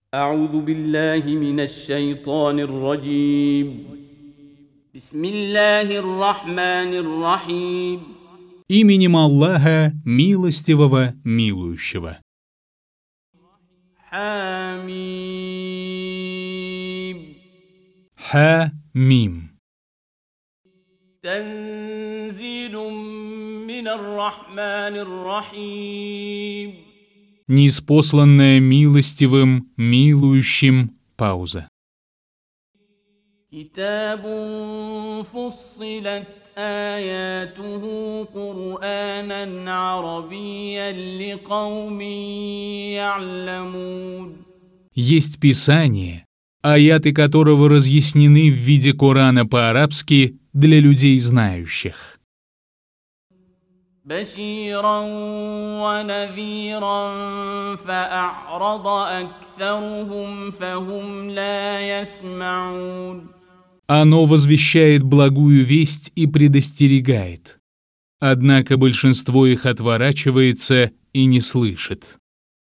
أعوذ بالله من الشيطان الرجيم بسم الله الرحمن الرحيم Именем Аллаха, милостивого, милующего. حميم Ха-мим. تنزيل من الرحمن الرحيم Ниспосланное милостивым, милующим. Пауза. كتاب فصلت آياته قرآنا عربيا لقوم يعلمون Есть Писание, аяты которого разъяснены в виде Корана по-арабски для людей знающих. بشيرا ونذيرا فأعرض أكثرهم فهم لا يسمعون Оно возвещает благую весть и предостерегает. Однако большинство их отворачивается и не слышит.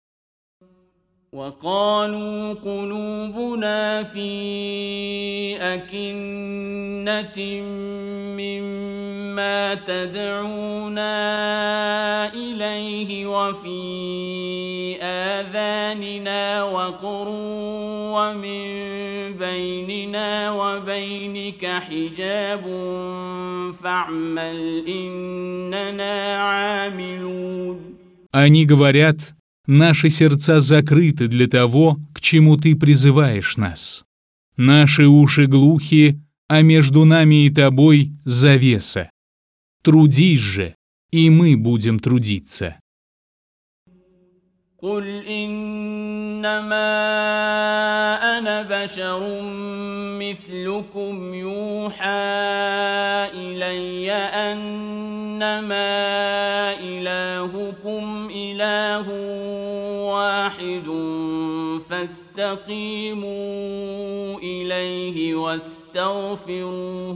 وقالوا قلوبنا في أكنة مما تدعونا إليه وفي آذاننا وقر ومن بيننا وبينك حجاب فاعمل إننا عاملون. Они говорят: наши сердца закрыты для того, к чему ты призываешь нас. Наши уши глухи, а между нами и тобой завеса. Трудись же, и мы будем трудиться. قل إنما أنا بشر مثلكم يوحى إلي أنما إلهكم إله واحد فاستقيموا إليه واستغفروه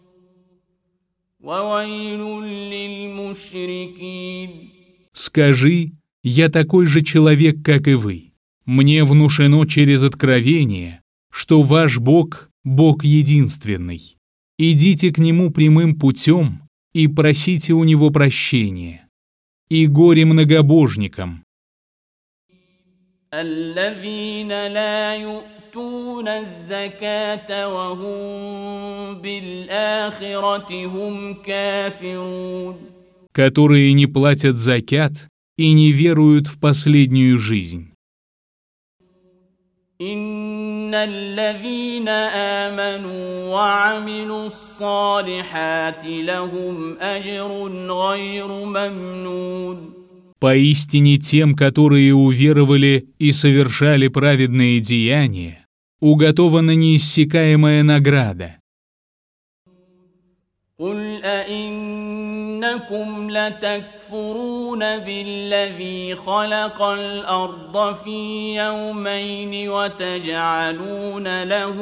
وويل للمشركين. Скажи: я такой же человек, как и вы. Мне внушено через откровение, что ваш Бог – Бог единственный. Идите к Нему прямым путем и просите у Него прощения. И горе многобожникам. الذين لا يؤتون الزكاة وهم بالآخرة هم كافرون. Которые не платят закят и не веруют в последнюю жизнь. إن الذين آمنوا وعملوا الصالحات لهم أجر غير ممنون. Поистине тем, которые уверовали и совершали праведные деяния, уготована неиссякаемая награда. قل أئنكم لتكفرون بالذي خلق الأرض في يومين وتجعلون له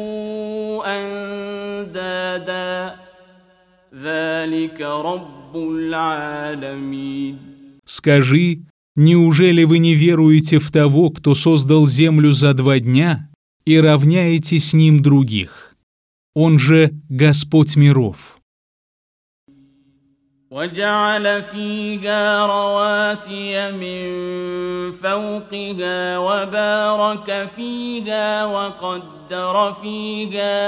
أندادا ذلك رب العالمين. Скажи: неужели вы не веруете в того, кто создал землю за 2 дня, и равняете с ним других? Он же Господь миров. وجعل فيها رواسي من فوقها وبارك فيها وقدر فيها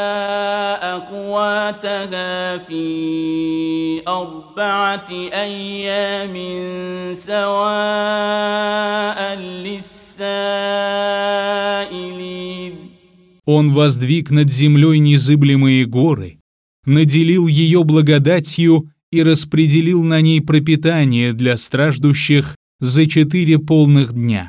أقواتها في 4 أيام سواء للسائلين. Он воздвиг над землей незыблемые горы, наделил ее благодатью и распределил на ней пропитание для страждущих за 4 полных дня.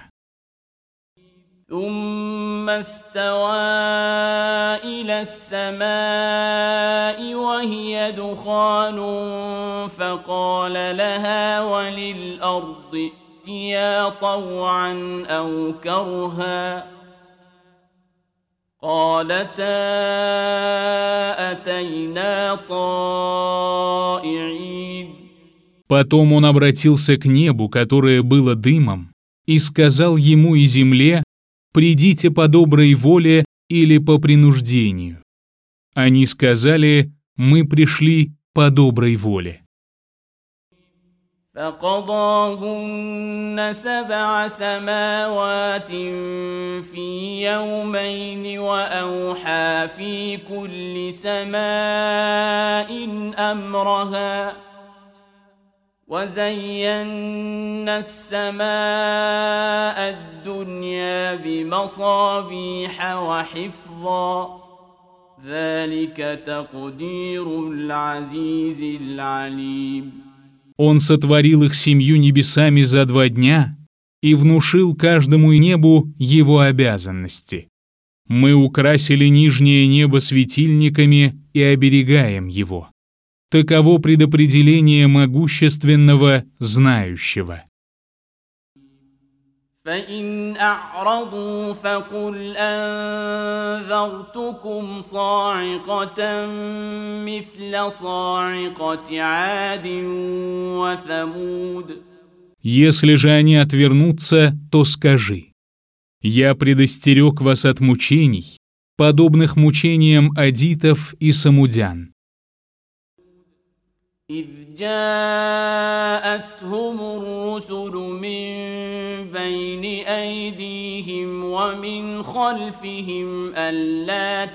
ثم استوى إلى السماء وهي دخان فقال لها وللأرض ائتيا طوعا أو كرها قالتا أتينا طائعين. Потом он обратился к небу, которое было дымом, и сказал ему и земле: придите по доброй воле или по принуждению. Они сказали: мы пришли по доброй воле. فقضاهن 7 سماوات في يومين وأوحى في كل سماء أمرها وزينا السماء الدنيا بمصابيح وحفظا ذلك تقدير العزيز العليم. Он сотворил их 7 небесами за 2 дня и внушил каждому небу его обязанности. Мы украсили нижнее небо светильниками и оберегаем его. Таково предопределение могущественного, знающего. فإن أعرضوا فقل أنذرتكم صاعقة مثل صاعقة عاد وثمود. Если же они отвернутся, то скажи: я предостерег вас от мучений, подобных мучениям адитов и самудян. إذ جاءتهم الرسل من بين أيديهم ومن خلفهم ألا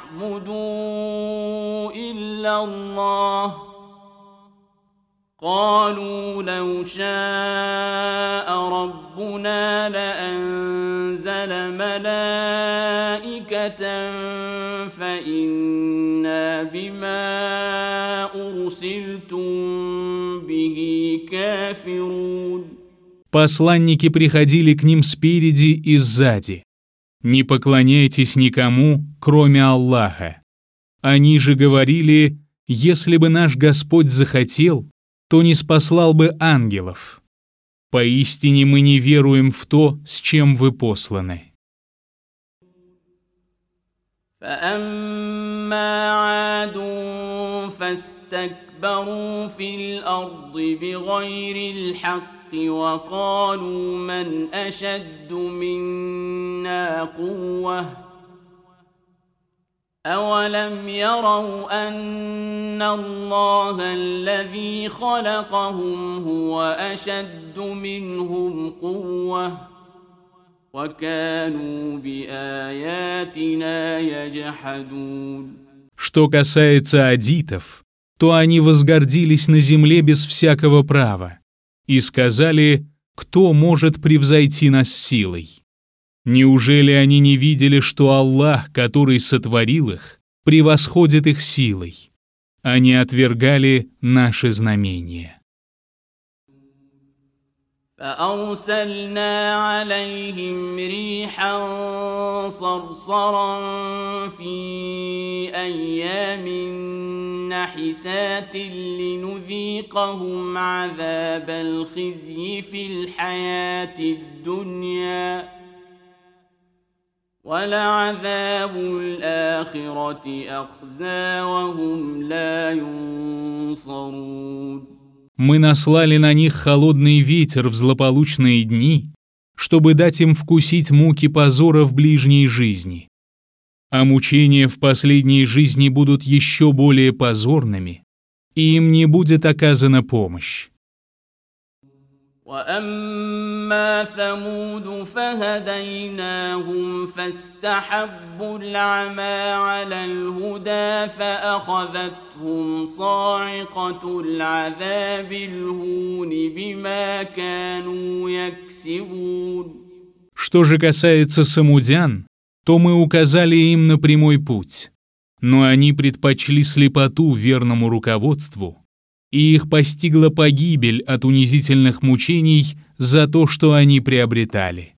تعبدوا إلا الله قالوا لو شاء ربنا لأنزل ملائكة فإنا بما أرسلتم به كافرون. Посланники приходили к ним спереди и сзади. Не поклоняйтесь никому, кроме Аллаха. Они же говорили: если бы наш Господь захотел, то не спаслал бы ангелов. Поистине мы не веруем в то, с чем вы посланы. فأما عاد فاستكبروا في الأرض بغير الحق وقالوا من أشد منا قوة أولم يروا أن الله الذي خلقهم هو أشد منهم قوة وكانوا بآياتنا يجحدون. Что касается адитов, то они возгордились на земле без всякого права и сказали: кто может превзойти нас силой? Неужели они не видели, что Аллах, который сотворил их, превосходит их силой? Они отвергали наши знамения. فأرسلنا عليهم ريحا صرصرا في أيام نحسات لنذيقهم عذاب الخزي في الحياة الدنيا ولعذاب الآخرة أخزى وهم لا ينصرون. Мы наслали на них холодный ветер в злополучные дни, чтобы дать им вкусить муки позора в ближней жизни. А мучения в последней жизни будут еще более позорными, и им не будет оказана помощь. وأما ثمود فهديناهم فاستحبوا العمى على الهدى فأخذتهم صاعقة العذاب الهون بما كانوا يكسبون. Что же касается самудян, то мы указали им на прямой путь, но они предпочли слепоту верному руководству, и их постигла погибель от унизительных мучений за то, что они приобретали.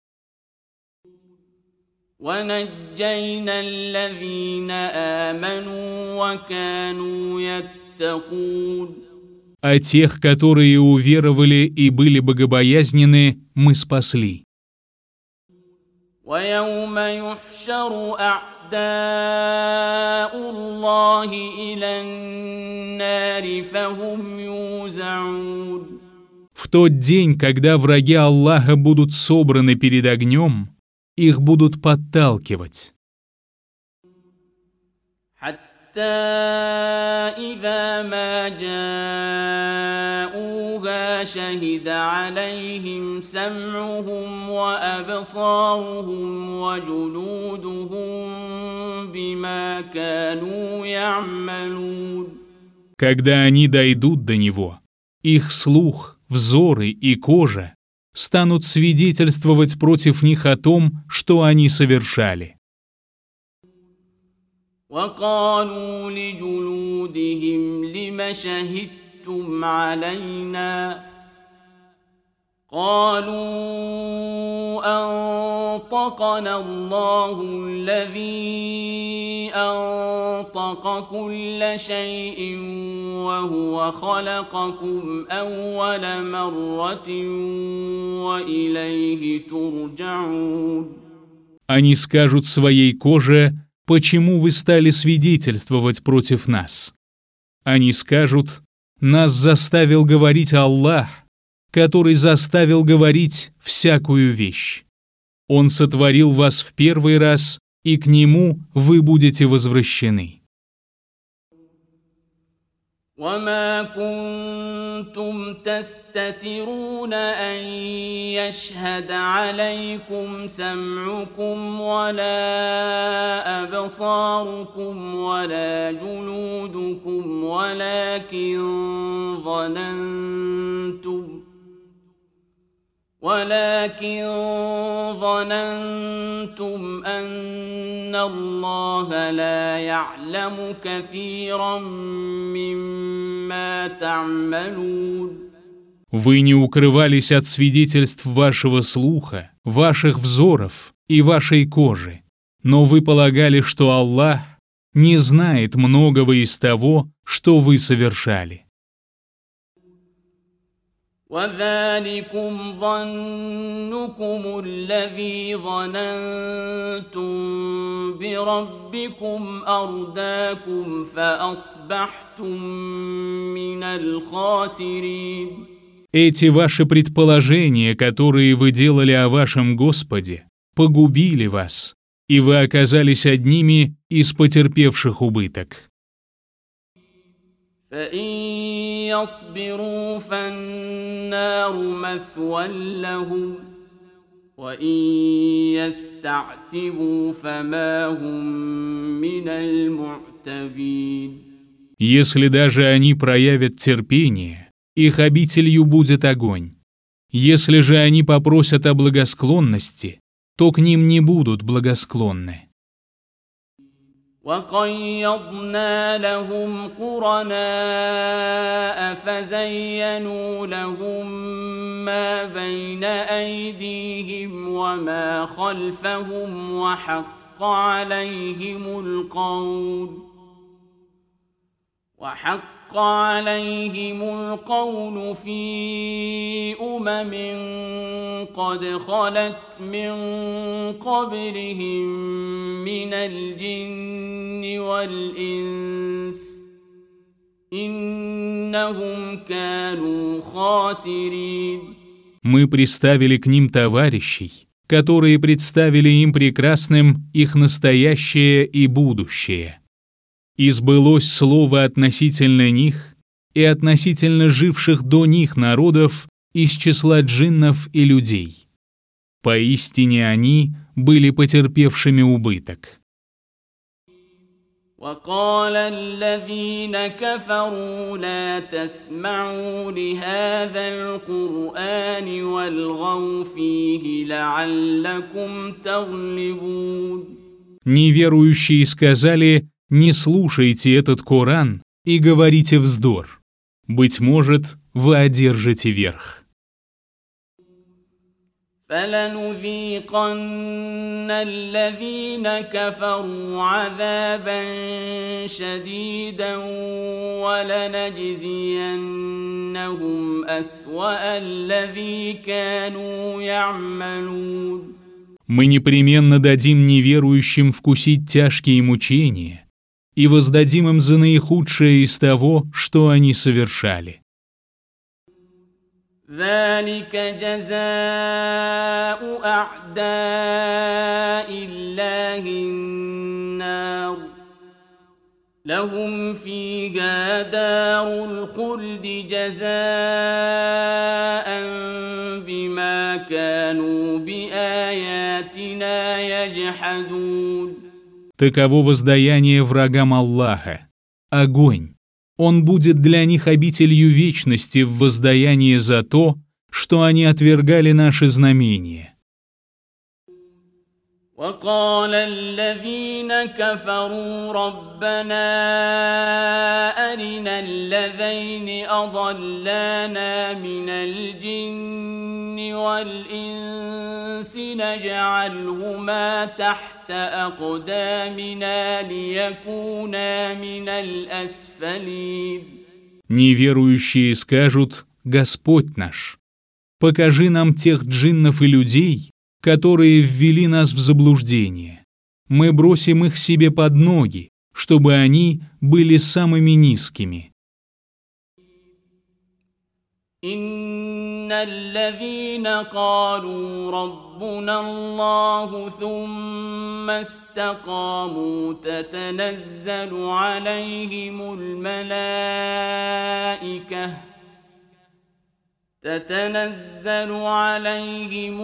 وَنَجَّيْنَا الَّذِينَ آمَنُوا وَكَانُوا يَتَّقُونَ. А тех, которые уверовали и были богобоязненны, мы спасли. وَيَوْمَ يُحْشَرُ أَعْدَاءُ اللَّهِ إِلَى النَّارِ فَهُمْ يُوزَعُونَ. В тот день, когда враги Аллаха будут собраны перед огнем, их будут подталкивать. إذا ما جاءوها شهد عليهم سمعهم وأبصارهم وجلودهم بما كانوا يعملون. Когда они дойдут до него, их слух, взоры и кожа станут свидетельствовать против них о том, что они совершали. وقالوا لجلودهم لم شهدتم علينا قالوا أنطقنا الله الذي أنطق كل شيء وهو خلقكم أول مرة وإليه ترجعون. Они скажут своей коже: почему вы стали свидетельствовать против нас? Они скажут: нас заставил говорить Аллах, который заставил говорить всякую вещь. Он сотворил вас в первый раз, и к Нему вы будете возвращены. وما كنتم تستترون أن يشهد عليكم سمعكم ولا أبصاركم ولا جلودكم ولكن ظننتم أن الله لا يعلم كثيرا مما تعملون. Вы не укрывались от свидетельств вашего слуха, ваших взоров и вашей кожи, но вы полагали, что Аллах не знает многого из того, что вы совершали. وذلكم ظنكم الذي ظننتم بربكم أرداكم فأصبحتم من الخاسرين. Эти ваши предположения, которые вы делали о вашем Господе, погубили вас, и вы оказались одними из потерпевших убыток. فإن يصبروا فالنار مثوى لهم وإن يستعتبوا فما هم من المعتبين. Если даже они проявят терпение, их обителью будет огонь. Если же они попросят о благосклонности, то к ним не будут благосклонны. وقيضنا لهم قرناء فزينوا لهم ما بين أيديهم وما خلفهم وحق عليهم القول في قد خلت من قبلهم من الجن والإنس إنهم كانوا خاسرين. Мы приставили к ним товарищей, которые представили им прекрасным их настоящее и будущее. И сбылось слово относительно них и относительно живших до них народов из числа джиннов и людей. Поистине они были потерпевшими убыток. وقال الذين كفروا لا تسمعوا لهذا القرآن والغوا فيه لعلكم تغلبون. Неверующие сказали: не слушайте этот Коран и говорите вздор. Быть может, вы одержите верх. فلنذيقن الذين كفروا عذابا شديدا ولنجزينهم أسوأ الذي كانوا يعملون. Мы непременно дадим неверующим вкусить тяжкие мучения и воздадим им за наихудшее из того, что они совершали. ذلك جزاء أعداء الله النار لهم فيها دار الخلد جزاء بما كانوا بآياتنا يجحدون. Таково воздаяние врагам Аллаха. Огонь. Он будет для них обителью вечности в воздаянии за то, что они отвергали наши знамения. وقال الذين كفروا ربنا أرنا الذين أضلانا من الجن والإنس نجعلهما تحت أقدامنا ليكونا من الأسفلين. Неверующие скажут: Господь наш, покажи нам тех джиннов и людей, которые ввели нас в заблуждение. Мы бросим их себе под ноги, чтобы они были самыми низкими. إن الذين قالوا ربنا الله ثم استقاموا تتنزل عليهم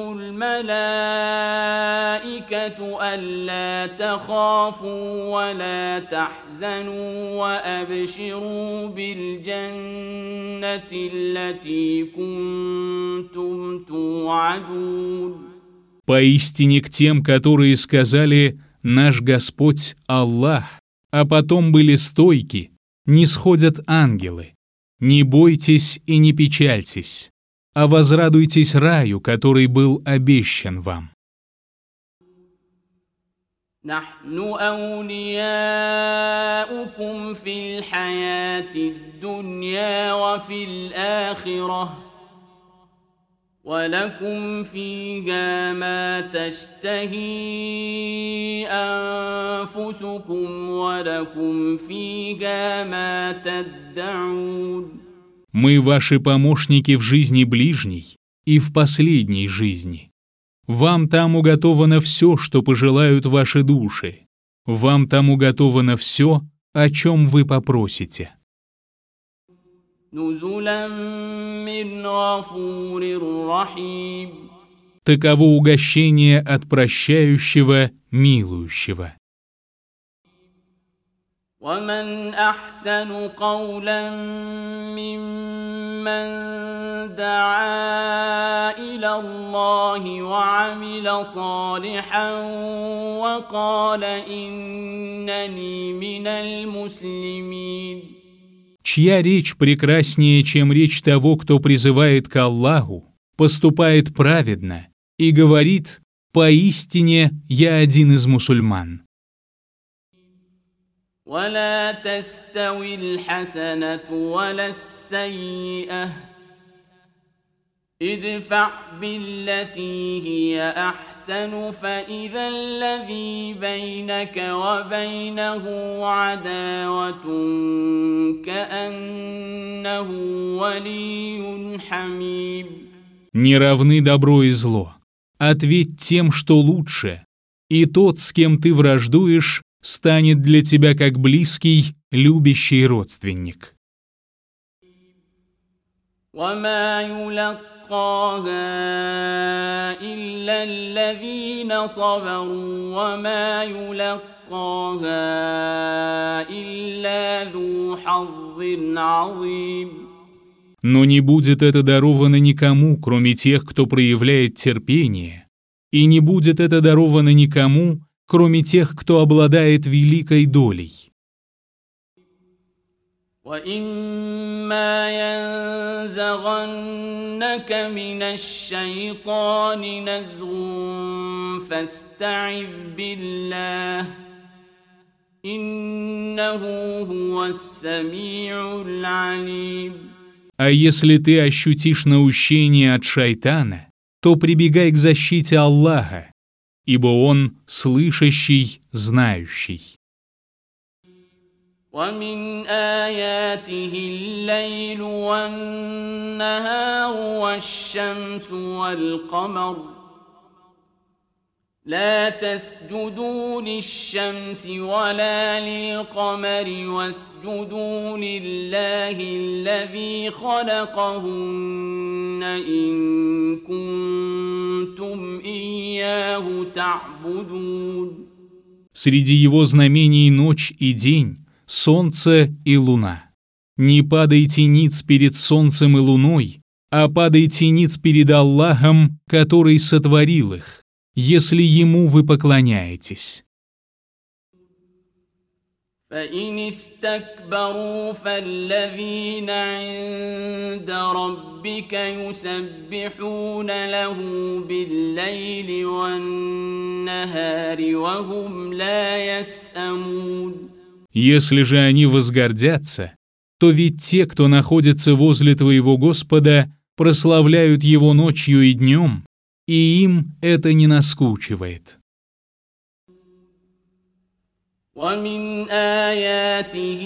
الملائكة ألا تخافوا ولا تحزنوا وأبشروا بالجنة التي كنتم توعدون. Поистине к тем, которые сказали «Наш Господь Аллах», а потом были стойки, нисходят ангелы. Не бойтесь и не печальтесь, а возрадуйтесь раю, который был обещан вам. نحن أولياؤكم في الحياة الدنيا وفي الآخرة ولكم فيها ما تشتهي أنفسكم ولكم فيها ما تدعون. Мы ваши помощники в жизни ближней и в последней жизни. Вам там уготовано все, что пожелают ваши души. Вам там уготовано все, о чем вы попросите. نزلا من غفور رحيم. Таково угощение от прощающего, милующего. ومن أحسن قولا ممن دعا إلى الله وعمل صالحا وقال إنني من المسلمين. Чья речь прекраснее, чем речь того, кто призывает к Аллаху, поступает праведно и говорит: «Поистине я один из мусульман». ولا تستوي الحسنة ولا السيئة ادفع بالتي هي أحسن فإذا الذي بينك وبينه عداوة كأنه ولي حميم. Не равны добро и зло. Ответь тем, что лучше, и тот, с кем ты враждуешь, станет для тебя как близкий, любящий родственник. وما يلقاها إلا الذين صبروا وما يلقاها إلا ذو حظ عظيم. Но не будет это даровано никому, кроме тех, кто проявляет терпение, и не будет это даровано никому, кроме тех, кто обладает великой долей. وَإِمَّا يَنزَغَنَّكَ مِنَ الشَّيْطَانِ نَزْغٌ فَاسْتَعِذْ بِاللَّهِ إِنَّهُ هُوَ السَّمِيعُ الْعَلِيمُ. А если ты ощутишь наущение от шайтана, то прибегай к защите Аллаха, ибо Он слышащий, знающий. ومن آياته الليل والنهار والشمس والقمر لا تسجدوا للشمس ولا للقمر واسجدوا لله الذي خلقهن إن كنتم إياه تعبدون. Среди его знамений ночь и день, солнце и луна. Не падайте ниц перед солнцем и луной, а падайте ниц перед Аллахом, который сотворил их, если ему вы поклоняетесь. فإن استكبروا فالذين عند ربك يسبحون له بالليل والنهار وهم لا يسأمون. Если же они возгордятся, то ведь те, кто находится возле твоего Господа, прославляют его ночью и днем, и им это не наскучивает. ومن آياته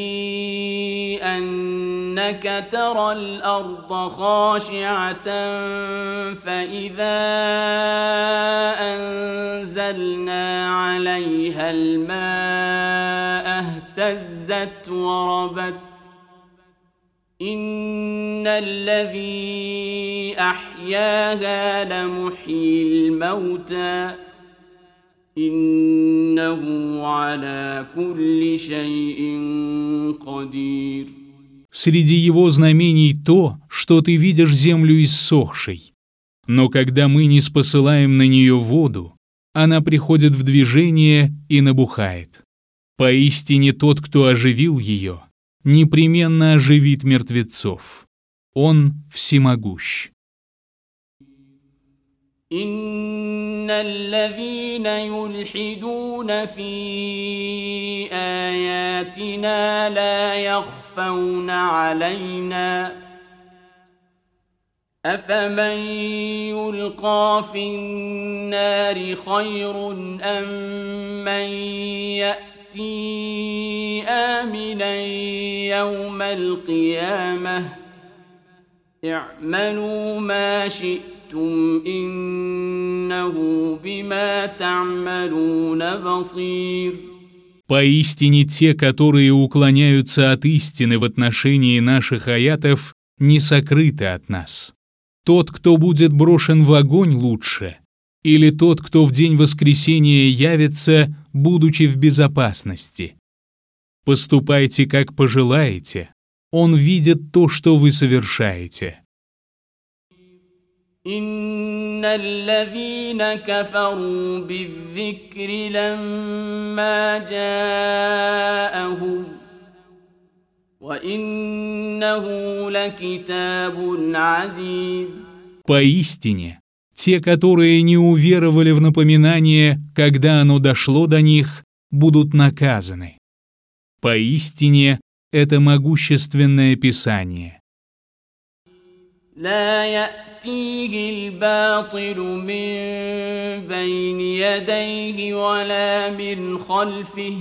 أنك ترى الأرض خاشعة فإذا أنزلنا عليها الماء اهتزت وربت إن الذي أحياها لمحيي الموتى إنه على كل شيء قدير. Среди его знамений то, что ты видишь землю иссохшей. Но когда мы не спосылаем на нее воду, она приходит в движение и набухает. Поистине тот, кто оживил ее, непременно оживит мертвецов. Он всемогущ. إن الذين يلحدون في آياتنا لا يخفون علينا أفمن يلقى في النار خير أم من يأتي آمنا يوم القيامة اعملوا ما شئتم إنه بما تعملون بصير. Поистине те, которые уклоняются от истины в отношении наших аятов, не сокрыты от нас. Тот, кто будет брошен в огонь, лучше, или тот, кто в день воскресения явится, будучи в безопасности. Поступайте, как пожелаете, он видит то, что вы совершаете. إن الذين كفروا بالذكر لما جاءهم وإنه لكتاب عزيز. Поистине, те, которые не уверовали в напоминание, когда оно дошло до них, будут наказаны. Поистине, это могущественное Писание. لا يأتيه الباطل من بين يديه ولا من خلفه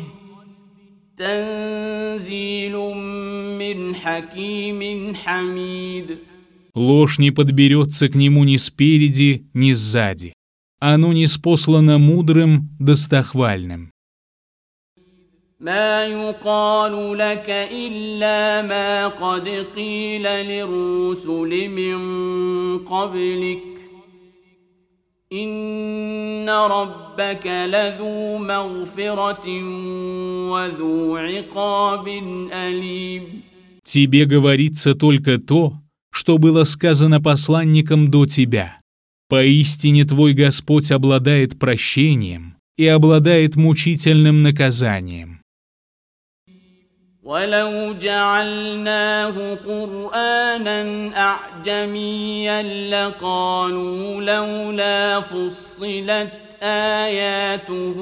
تنزيل من حكيم حميد. Ложь не подберется к нему ни спереди, ни сзади. Оно ниспослано мудрым, достохвальным. ما يقال لك إلا ما قد قيل للرسل من قبلك إن ربك لذو مغفرة وذو عقاب أليم. Тебе говорится только то, что было сказано посланникам до тебя. Поистине твой Господь обладает прощением и обладает мучительным наказанием. ولو جعلناه قرآنا أعجميا لقالوا لولا فصلت آياته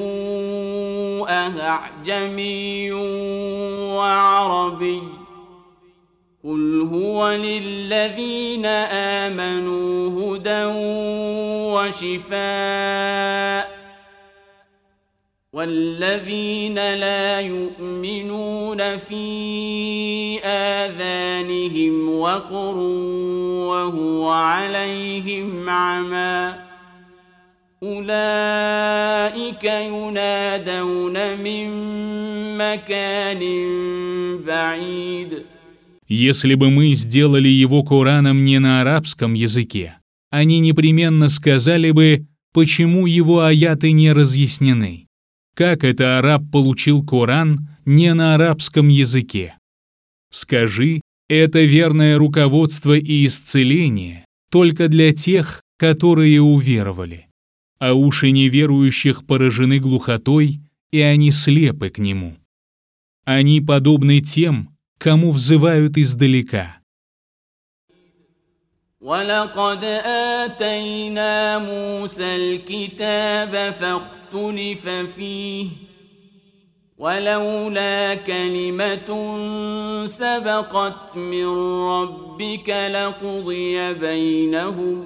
أعجمي وعربي قل هو للذين آمنوا هدى وشفاء والذين لا يؤمنون في آذانهم وقر وهو عليهم عمى أولئك ينادون من مكان بعيد. Если бы мы сделали его Кораном не на арабском языке, они непременно сказали бы, почему его аяты не разъяснены. Как это араб получил Коран не на арабском языке? Скажи, это верное руководство и исцеление только для тех, которые уверовали, а уши неверующих поражены глухотой, и они слепы к нему. Они подобны тем, кому взывают издалека. وَلَقَدْ آتَيْنَا مُوسَى الْكِتَابَ فَاخْتُلِفَ فِيهِ وَلَوْلَا كَلِمَةٌ سَبَقَتْ مِنْ رَبِّكَ لَقُضِيَ بَيْنَهُمْ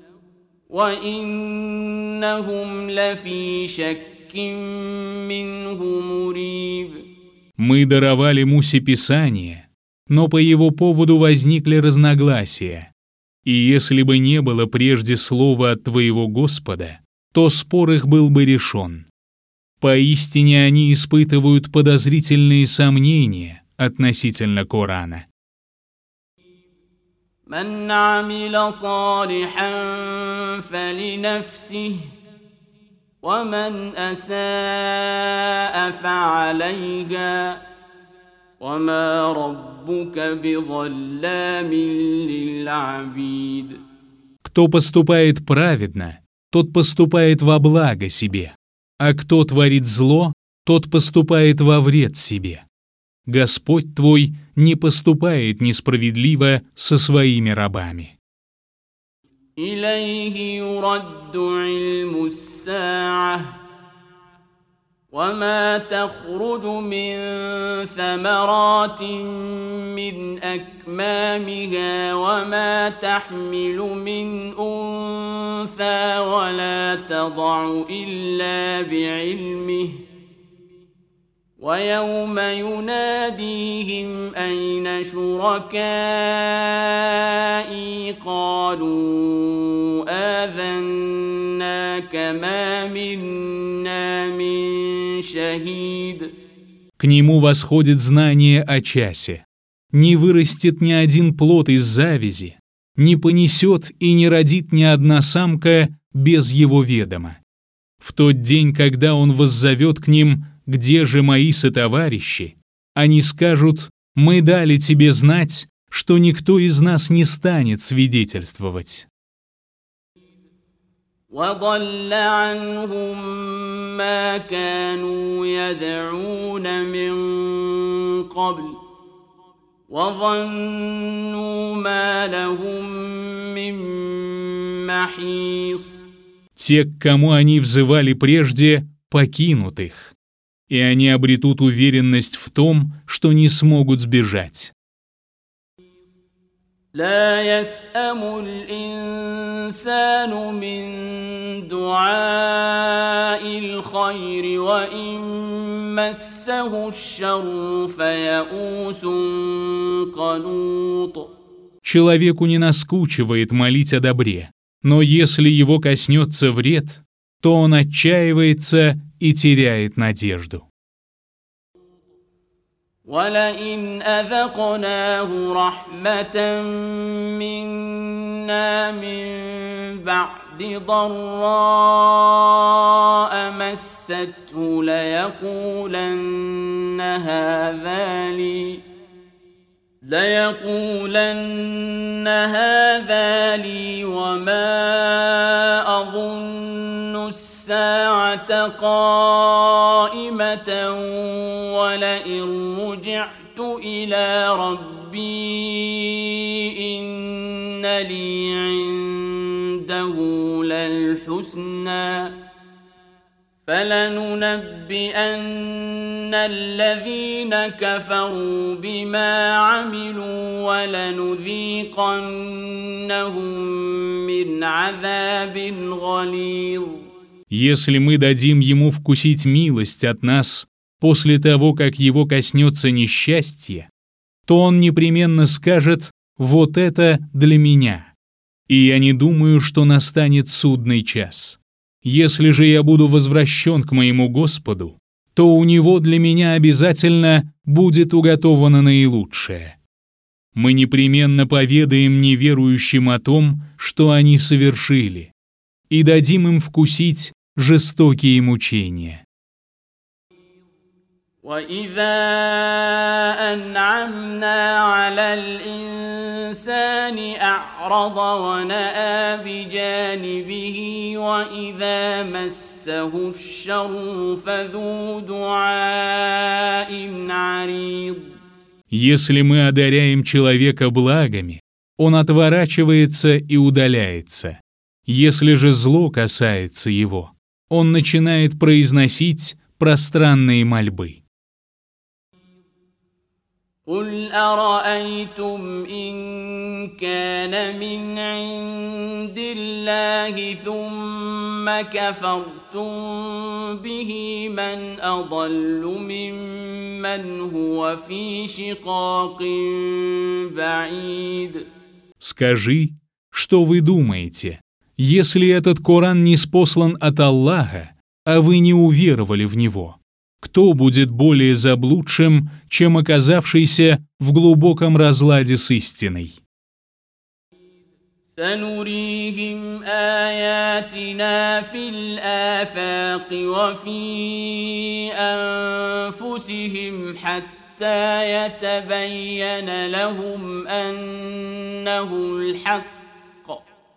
وَإِنَّهُمْ لَفِي شَكٍّ مِّنْهُ مُرِيبٍ. Мы даровали Мусе Писание, но по его поводу возникли разногласия. И если бы не было прежде слова от твоего Господа, то спор их был бы решен. Поистине они испытывают подозрительные сомнения относительно Корана. مَنْ عَمِلَ صَالِحًا فَلِنَفْسِهِ وَمَنْ أَسَاءَ فَعَلَيْهَا وَمَا رَبُّكَ بِظَلَّامٍ لِلْعَبِيدِ. Кто поступает праведно, тот поступает во благо себе, а кто творит зло, тот поступает во вред себе. Господь твой не поступает несправедливо со своими рабами. إِلَيْهِ يُرَدُّ عِلْمُ السَّاعَةِ وَمَا تَخْرُجُ مِنْ ثَمَرَاتٍ مِنْ أَكْمَامِهَا وَمَا تَحْمِلُ مِنْ أُنْثَى وَلَا تَضَعُ إِلَّا بِعِلْمِهِ وَيَوْمَ يُنَادِيهِمْ أَيْنَ شُرَكَائِي قَالُوا آذَنَّاكَ مَا مِنَّا مِن شَهِيدٍ. К нему восходит знание о часе. Не вырастет ни один плод из завязи, не понесет и не родит ни одна самка без его ведома. В тот день, когда он воззовет к ним: «Где же мои сотоварищи?», они скажут: «Мы дали тебе знать, что никто из нас не станет свидетельствовать». وَضَلَّ عَنْهُمْ مَا كَانُوا يَدْعُونَ مِنْ قَبْلُ وَظَنُّوا مَا لَهُمْ مِنْ مَحِيصٍ. Те, к кому они взывали прежде, покинут их, и они обретут уверенность в том, что не смогут сбежать. لا يسأم الإنسان من دعاء الخير وإن مسه الشر فيئوس قنوط. Человеку не наскучивает молить о добре, но если его коснется вред, то он отчаивается и теряет надежду. وَلَئِنْ أَذَقْنَاهُ رَحْمَةً مِنَّا مِنْ بَعْدِ ضَرَّاءَ مَسَّتْهُ لَيَقُولَنَّ هَذَا لِي وَمَا أَظُنُّ السَّاعَةَ قَائِمَةً وَلَئِنْ رُجِعْتُ إِلَى رَبِّي إِنَّ لِي عِندَهُ لَلْحُسْنَى فَلَنُنَبِّئَنَّ الَّذِينَ كَفَرُوا بِمَا عَمِلُوا وَلَنُذِيقَنَّهُم مِّنْ عَذَابٍ غَلِيظٍ. Если мы дадим ему вкусить милость от нас после того, как его коснется несчастье, то он непременно скажет: «Вот это для меня». И я не думаю, что настанет судный час. Если же я буду возвращен к моему Господу, то у него для меня обязательно будет уготовано наилучшее. Мы непременно поведаем неверующим о том, что они совершили, и дадим им вкусить жестокие мучения. وَإِذَا أَنْعَمْنَا عَلَى الْإِنسَانِ أَعْرَضَ وَنَأَىٰ بِجَانِبِهِ وَإِذَا مَسَّهُ الشَّرُّ فَذُو دُعَاءٍ عَرِيضٍ. Если мы одаряем человека благами, он отворачивается и удаляется. Если же зло касается его, он начинает произносить пространные мольбы. قُلْ أَرَأَيْتُمْ إِنْ كَانَ مِنْ عِنْدِ اللَّهِ ثُمَّ كَفَرْتُمْ بِهِ مَنْ أَضَلُّ مِمَّنْ هُوَ فِي شِقَاقٍ بَعِيدٍ. Скажи, что вы думаете, если этот Коран ниспослан от Аллаха, а вы не уверовали в него? Кто будет более заблудшим, чем оказавшийся в глубоком разладе с истиной? سنريهم آياتنا في الآفاق وفي أنفسهم حتى يتبين لهم أنه الحق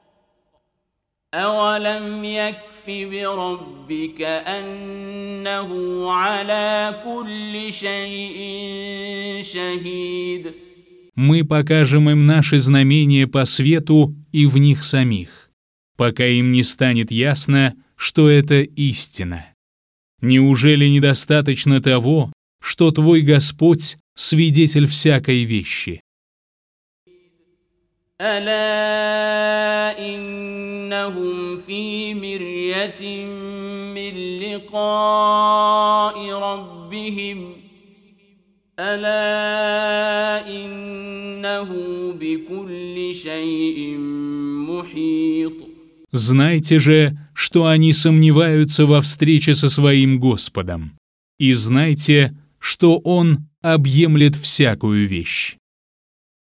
أولم يكف بربك أنه على كل شيء شهيد. Мы покажем им наши знамения по свету и в них самих, пока им не станет ясно, что это истина. Неужели недостаточно того, что твой Господь свидетель всякой вещи? ألا إنهم في مرية من لقاء ربهم ألا إنه بكل شيء محيط. Знайте же, что они сомневаются во встрече со своим Господом, и знайте, что Он объемлет всякую вещь.